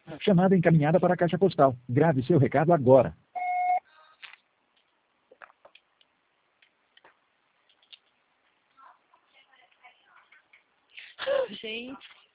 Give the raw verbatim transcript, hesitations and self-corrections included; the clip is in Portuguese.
Chamada encaminhada para a caixa postal. Grave seu recado agora. Gente.